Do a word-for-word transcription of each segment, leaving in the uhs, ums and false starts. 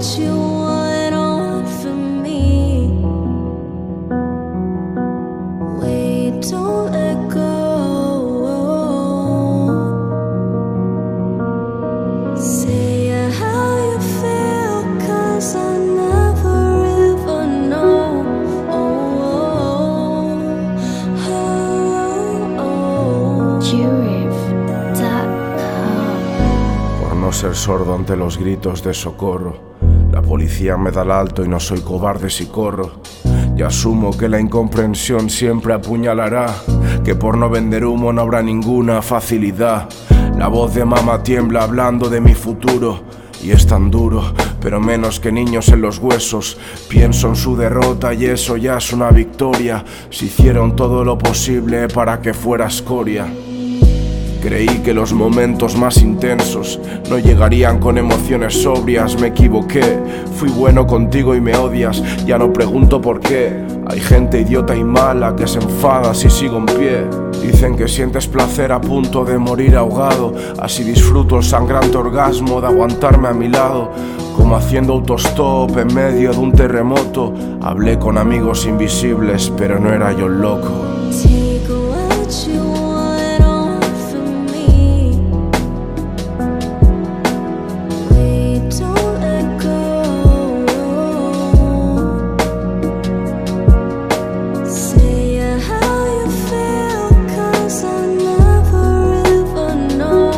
you want on from me. Wait, don't let go. Say how you feel, 'cause I never ever know. Oh, oh, oh, oh. Por no ser sordo ante los gritos de socorro, la policía me da el alto y no soy cobarde si corro. Y asumo que la incomprensión siempre apuñalará, que por no vender humo no habrá ninguna facilidad. La voz de mamá tiembla hablando de mi futuro, y es tan duro, pero menos que niños en los huesos. Pienso en su derrota y eso ya es una victoria. Si hicieron todo lo posible para que fuera escoria. Creí que los momentos más intensos no llegarían con emociones sobrias. Me equivoqué, fui bueno contigo y me odias. Ya no pregunto por qué. Hay gente idiota y mala que se enfada si sigo en pie. Dicen que sientes placer a punto de morir ahogado. Así disfruto el sangrante orgasmo de aguantarme a mi lado. Como haciendo autostop en medio de un terremoto. Hablé con amigos invisibles, pero no era yo el loco. Take what you want on from me. Wait, don't let go. Say how you feel, 'cause I never ever know.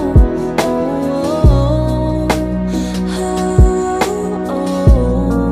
Oh, oh, oh.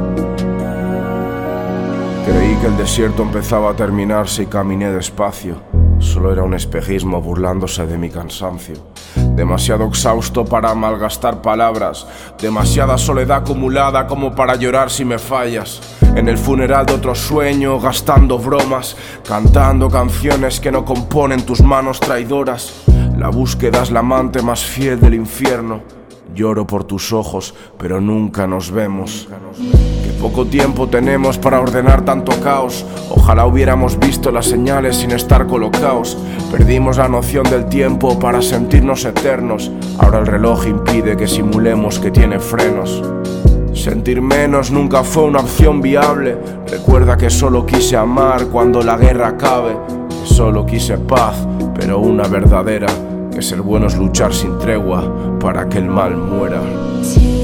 Creí que el desierto empezaba a terminarse y caminé despacio. Solo era un espejismo burlándose de mi cansancio. Demasiado exhausto para malgastar palabras. Demasiada soledad acumulada como para llorar si me fallas. En el funeral de otro sueño, gastando bromas. Cantando canciones que no componen tus manos traidoras. La búsqueda es la amante más fiel del infierno. Lloro por tus ojos, pero nunca nos vemos. Qué poco tiempo tenemos para ordenar tanto caos. Ojalá hubiéramos visto las señales sin estar colocados. Perdimos la noción del tiempo para sentirnos eternos. Ahora el reloj impide que simulemos que tiene frenos. Sentir menos nunca fue una opción viable. Recuerda que solo quise amar cuando la guerra acabe. Que solo quise paz, pero una verdadera. Que ser bueno es luchar sin tregua para que el mal muera. Take